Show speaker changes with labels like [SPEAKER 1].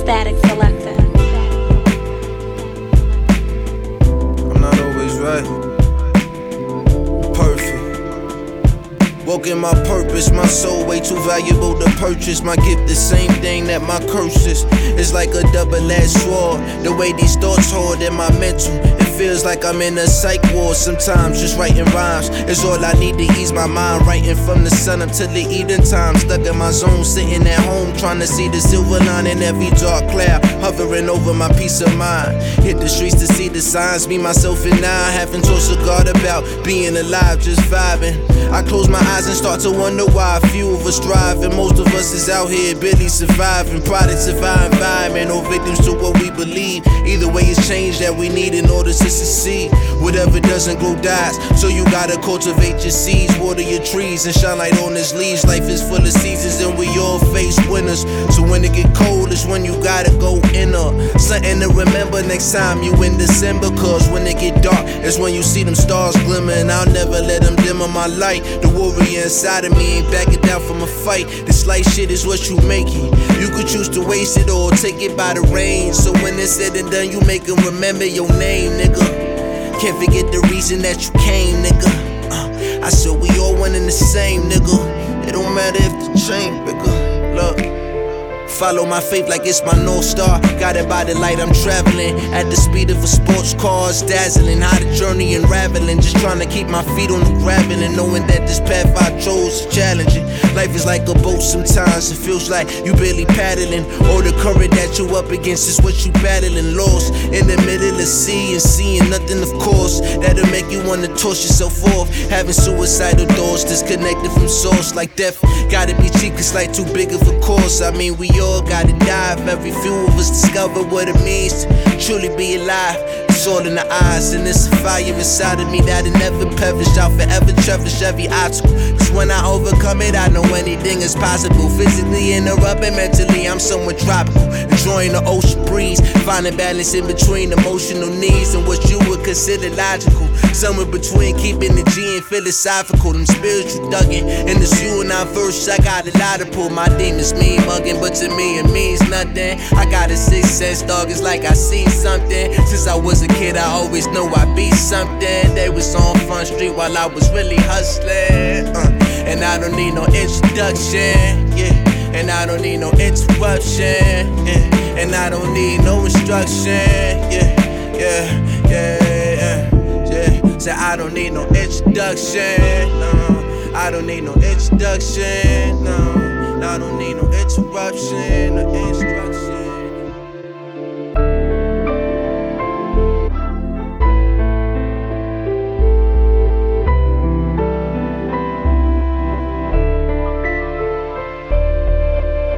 [SPEAKER 1] Static Selector.
[SPEAKER 2] I'm not always right. Perfect. Woke in my purpose, my soul way too valuable to purchase. My gift the same thing that my curse is. It's like a double-edged sword. The way these thoughts hold in my mental, it feels like I'm in a psych ward. Sometimes just writing rhymes is all I need to ease my mind. Writing from the sun up to the evening time. Stuck in my zone, sitting at home, trying to see the silver line in every dark cloud, hovering over my peace of mind. Hit the streets to see the signs, me, myself, and I. Having talks with God about being alive, just vibing. I close my eyes and start to wonder why a few of us thrive, and most of us is out here barely surviving. Products of our environment or victims to what we believe. Either way, it's change that we need in order to succeed. Whatever doesn't grow dies, so you gotta cultivate your seeds, water your trees, and shine light on its leaves. Life is full of seasons and we all face winners. So when it get cold, it's when you gotta go inner. Something to remember next time you in December. Cause when it get dark, it's when you see them stars glimmer. And I'll never let them dim on my light. The warrior inside of me ain't backing down from a fight. This light shit is what you make it. You could choose to waste it or take it by the reins. So when it's said and done, you make them remember your name, nigga. Can't forget the reason that you came, nigga. I said we all one and the same, nigga. It don't matter if the chain bigger. Look. Follow my faith like it's my North Star. Guided by the light, I'm traveling at the speed of a sports car. It's dazzling, how the journey unraveling. Just trying to keep my feet on the gravel and knowing that this path I chose is challenging. Life is like a boat sometimes. It feels like you barely paddling. All the current that you up against is what you battling. Lost in the middle of the sea and seeing nothing, of course. That'll make you wanna toss yourself off. Having suicidal thoughts, disconnected from source. Like death, gotta be cheap, it's like too big of a course. I mean, we all gotta die. Very few of us discover what it means to truly be alive. It's all in the eyes, and it's a fire inside of me that'll never perish. I'll forever cherish every obstacle, cause when I overcome it, I know anything is possible. Physically and and mentally, I'm somewhat tropical. Enjoying the ocean breeze, finding balance in between emotional needs and what you would consider logical. Somewhere between keeping the G and philosophical. Them spiritual thuggin', and it's you and I first. I got a lot to pull. My demons mean mugging, but to me it means nothing. I got a sixth sense, dog, it's like I seen something. Since I was a kid, I always knew I'd be something. They was on Front Street while I was really hustling. And I don't need no introduction, yeah. And I don't need no interruption, yeah. And I don't need no instruction, yeah, yeah, yeah, yeah. Say I don't need no introduction, no. I don't need no introduction, no. I don't need no interruption.